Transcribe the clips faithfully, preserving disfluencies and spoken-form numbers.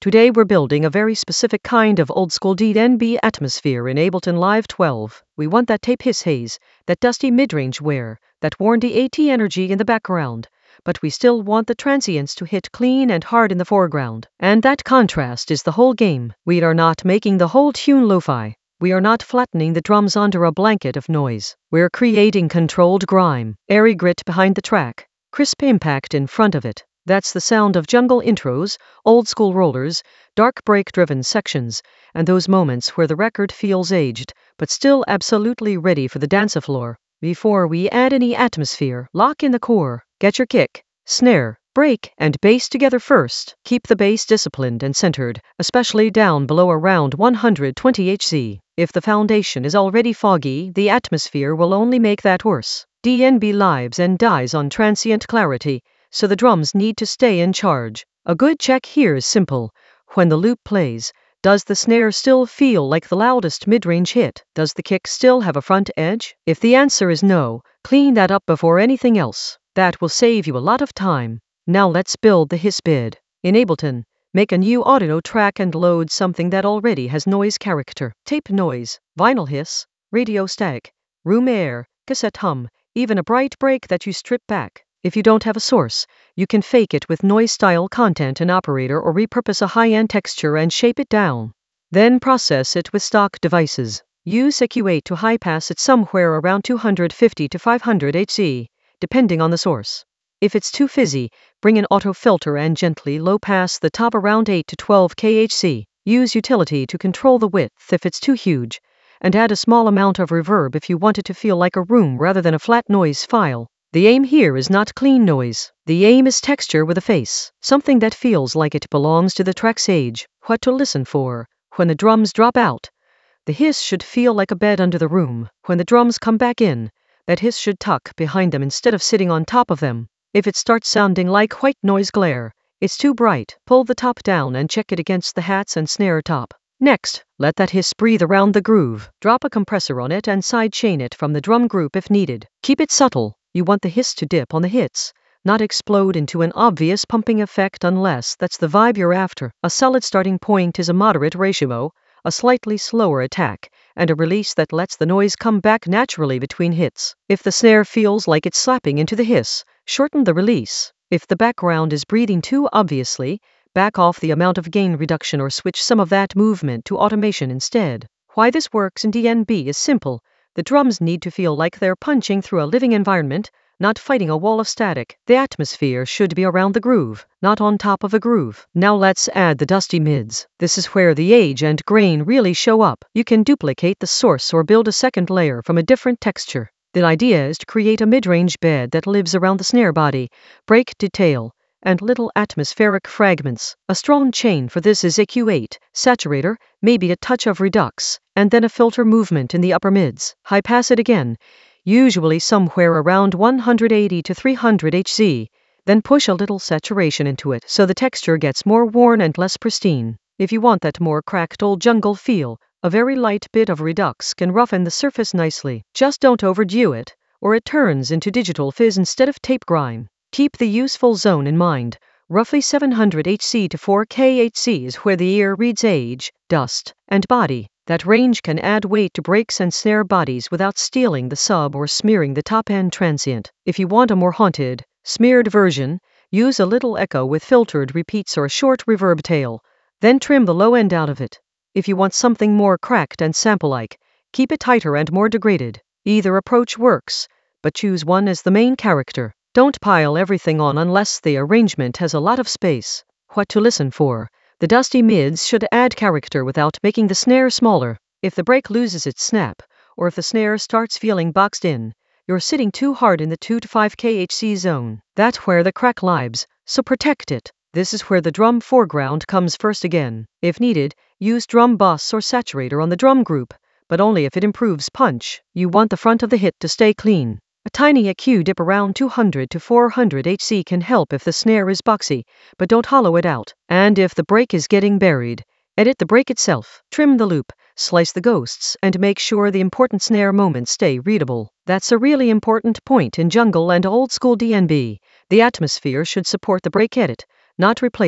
Today we're building a very specific kind of old-school D N B atmosphere in Ableton Live twelve. We want that tape hiss haze, that dusty mid-range wear, that worn D A T energy in the background. But we still want the transients to hit clean and hard in the foreground. And that contrast is the whole game. We are not making the whole tune lo-fi. We are not flattening the drums under a blanket of noise. We're creating controlled grime, airy grit behind the track, crisp impact in front of it. That's the sound of jungle intros, old-school rollers, dark break-driven sections, and those moments where the record feels aged, but still absolutely ready for the dance floor. Before we add any atmosphere, lock in the core. Get your kick, snare, break, and bass together first. Keep the bass disciplined and centered, especially down below around one hundred twenty hertz. If the foundation is already foggy, the atmosphere will only make that worse. D N B lives and dies on transient clarity, so the drums need to stay in charge. A good check here is simple. When the loop plays, does the snare still feel like the loudest mid-range hit? Does the kick still have a front edge? If the answer is no, clean that up before anything else. That will save you a lot of time. Now let's build the hiss bed. In Ableton, make a new audio track and load something that already has noise character. Tape noise, vinyl hiss, radio static, room air, cassette hum, even a bright break that you strip back. If you don't have a source, you can fake it with noise-style content and operator or repurpose a high-end texture and shape it down. Then process it with stock devices. Use E Q eight to high-pass it somewhere around two hundred fifty to five hundred hertz, depending on the source. If it's too fizzy, bring an auto filter and gently low-pass the top around eight to twelve kilohertz. Use utility to control the width if it's too huge, and add a small amount of reverb if you want it to feel like a room rather than a flat noise file. The aim here is not clean noise. The aim is texture with a face, something that feels like it belongs to the track's age. What to listen for? When the drums drop out, the hiss should feel like a bed under the room. When the drums come back in, that hiss should tuck behind them instead of sitting on top of them. If it starts sounding like white noise glare, it's too bright. Pull the top down and check it against the hats and snare top. Next, let that hiss breathe around the groove. Drop a compressor on it and sidechain it from the drum group if needed. Keep it subtle. You want the hiss to dip on the hits, not explode into an obvious pumping effect unless that's the vibe you're after. A solid starting point is a moderate ratio, a slightly slower attack, and a release that lets the noise come back naturally between hits. If the snare feels like it's slapping into the hiss, shorten the release. If the background is breathing too obviously, back off the amount of gain reduction or switch some of that movement to automation instead. Why this works in D N B is simple. The drums need to feel like they're punching through a living environment, not fighting a wall of static. The atmosphere should be around the groove, not on top of a groove. Now let's add the dusty mids. This is where the age and grain really show up. You can duplicate the source or build a second layer from a different texture. The idea is to create a mid-range bed that lives around the snare body, break detail, and little atmospheric fragments. A strong chain for this is E Q eight, saturator, maybe a touch of redux, and then a filter movement in the upper mids. High pass it again, usually somewhere around one hundred eighty to three hundred hertz, then push a little saturation into it so the texture gets more worn and less pristine. If you want that more cracked old jungle feel, a very light bit of redux can roughen the surface nicely. Just don't overdo it, or it turns into digital fizz instead of tape grime. Keep the useful zone in mind. Roughly seven hundred hertz to four kilohertz is where the ear reads age, dust, and body. That range can add weight to breaks and snare bodies without stealing the sub or smearing the top-end transient. If you want a more haunted, smeared version, use a little echo with filtered repeats or a short reverb tail, then trim the low end out of it. If you want something more cracked and sample-like, keep it tighter and more degraded. Either approach works, but choose one as the main character. Don't pile everything on unless the arrangement has a lot of space. What to listen for? The dusty mids should add character without making the snare smaller. If the break loses its snap, or if the snare starts feeling boxed in, you're sitting too hard in the two to five kilohertz zone. That's where the crack lives, so protect it. This is where the drum foreground comes first again. If needed, use drum bus or saturator on the drum group, but only if it improves punch. You want the front of the hit to stay clean. A tiny E Q dip around two hundred to four hundred hertz can help if the snare is boxy, but don't hollow it out. And if the break is getting buried, edit the break itself. Trim the loop, slice the ghosts, and make sure the important snare moments stay readable. That's a really important point in jungle and old school D N B. The atmosphere should support the break edit, not replace it.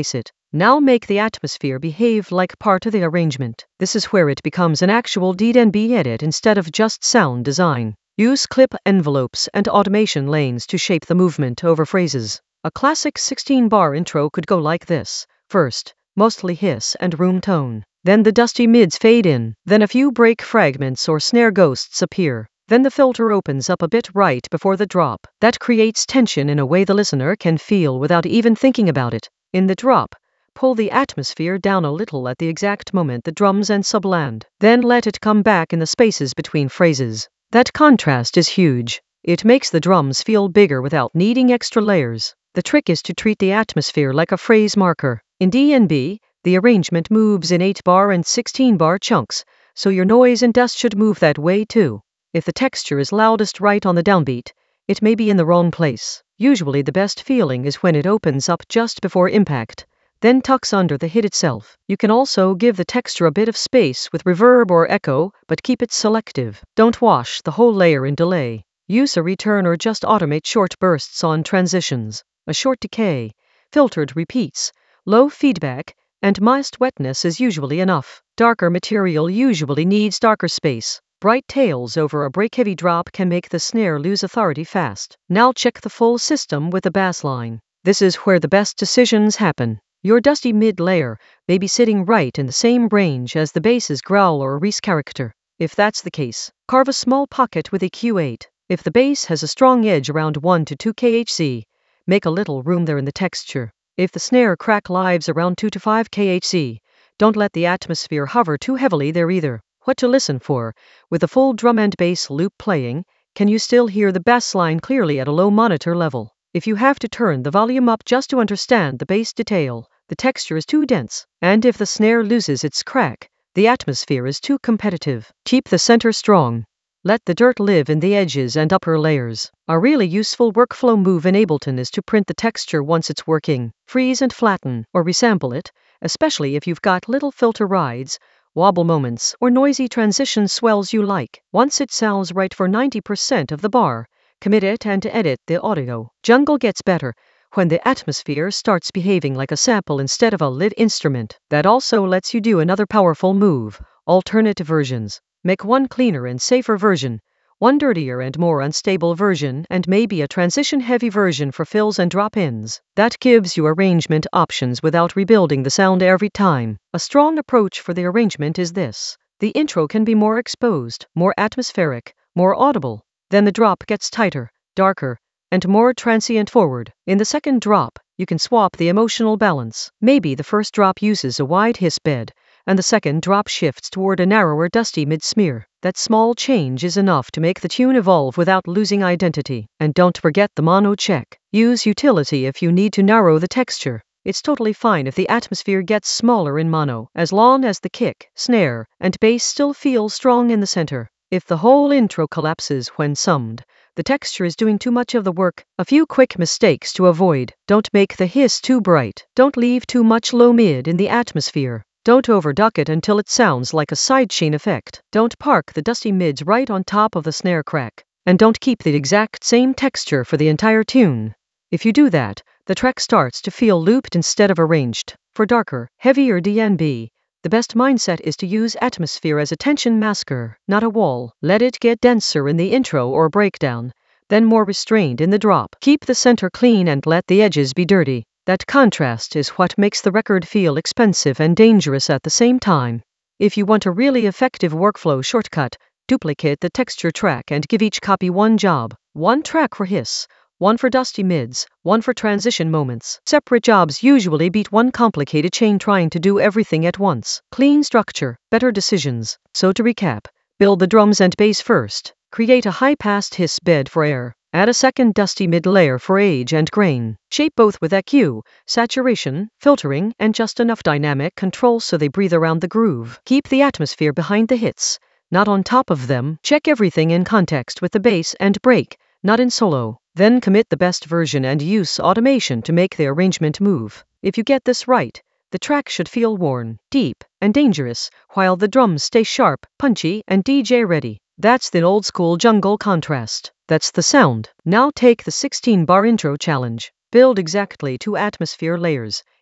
Now make the atmosphere behave like part of the arrangement. This is where it becomes an actual D and B edit instead of just sound design. Use clip envelopes and automation lanes to shape the movement over phrases. A classic sixteen bar intro could go like this. First, mostly hiss and room tone. Then the dusty mids fade in. Then a few break fragments or snare ghosts appear. Then the filter opens up a bit right before the drop. That creates tension in a way the listener can feel without even thinking about it. In the drop, pull the atmosphere down a little at the exact moment the drums and sub land. Then let it come back in the spaces between phrases. That contrast is huge. It makes the drums feel bigger without needing extra layers. The trick is to treat the atmosphere like a phrase marker. In D and B, the arrangement moves in eight bar and sixteen bar chunks, so your noise and dust should move that way too. If the texture is loudest right on the downbeat, it may be in the wrong place. Usually the best feeling is when it opens up just before impact, then tucks under the hit itself. You can also give the texture a bit of space with reverb or echo, but keep it selective. Don't wash the whole layer in delay. Use a return or just automate short bursts on transitions. A short decay, filtered repeats, low feedback, and modest wetness is usually enough. Darker material usually needs darker space. Bright tails over a break-heavy drop can make the snare lose authority fast. Now check the full system with the bass line. This is where the best decisions happen. Your dusty mid layer may be sitting right in the same range as the bass's growl or Reese character. If that's the case, carve a small pocket with a Q eight. If the bass has a strong edge around one to two K H C, make a little room there in the texture. If the snare crack lives around two to five K H C, don't let the atmosphere hover too heavily there either. What to listen for? With the full drum and bass loop playing, can you still hear the bass line clearly at a low monitor level? If you have to turn the volume up just to understand the bass detail, the texture is too dense. And if the snare loses its crack, the atmosphere is too competitive. Keep the center strong. Let the dirt live in the edges and upper layers. A really useful workflow move in Ableton is to print the texture once it's working. Freeze and flatten, or resample it, especially if you've got little filter rides, wobble moments, or noisy transition swells you like. Once it sounds right for ninety percent of the bar, commit it and edit the audio. Jungle gets better when the atmosphere starts behaving like a sample instead of a live instrument. That also lets you do another powerful move, alternate versions. Make one cleaner and safer version, one dirtier and more unstable version, and maybe a transition-heavy version for fills and drop-ins. That gives you arrangement options without rebuilding the sound every time. A strong approach for the arrangement is this. The intro can be more exposed, more atmospheric, more audible. Then the drop gets tighter, darker, and more transient forward. In the second drop, you can swap the emotional balance. Maybe the first drop uses a wide hiss bed, and the second drop shifts toward a narrower dusty mid-smear. That small change is enough to make the tune evolve without losing identity. And don't forget the mono check. Use utility if you need to narrow the texture. It's totally fine if the atmosphere gets smaller in mono, as long as the kick, snare, and bass still feel strong in the center. If the whole intro collapses when summed, the texture is doing too much of the work. A few quick mistakes to avoid. Don't make the hiss too bright. Don't leave too much low mid in the atmosphere. Don't overduck it until it sounds like a sidechain effect. Don't park the dusty mids right on top of the snare crack. And don't keep the exact same texture for the entire tune. If you do that, the track starts to feel looped instead of arranged. For darker, heavier D and B, the best mindset is to use atmosphere as a tension masker, not a wall. Let it get denser in the intro or breakdown, then more restrained in the drop. Keep the center clean and let the edges be dirty. That contrast is what makes the record feel expensive and dangerous at the same time. If you want a really effective workflow shortcut, duplicate the texture track and give each copy one job. One track for hiss, one for dusty mids, one for transition moments. Separate jobs usually beat one complicated chain trying to do everything at once. Clean structure, better decisions. So to recap, build the drums and bass first. Create a high-passed hiss bed for air. Add a second dusty mid layer for age and grain. Shape both with E Q, saturation, filtering, and just enough dynamic control so they breathe around the groove. Keep the atmosphere behind the hits, not on top of them. Check everything in context with the bass and break, not in solo. Then commit the best version and use automation to make the arrangement move. If you get this right, the track should feel worn, deep, and dangerous, while the drums stay sharp, punchy, and D J ready. That's the old school jungle contrast. That's the sound. Now take the sixteen bar intro challenge. Build exactly two atmosphere layers,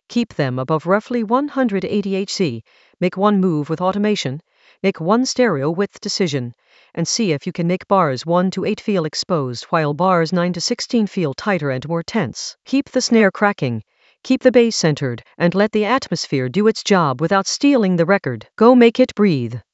Keep them above roughly one hundred eighty hertz. Make one move with automation. Make one stereo width decision. And see if you can make bars one to eight feel exposed while bars nine to sixteen feel tighter and more tense. Keep the snare cracking. Keep the bass centered and let the atmosphere do its job without stealing the record. Go make it breathe.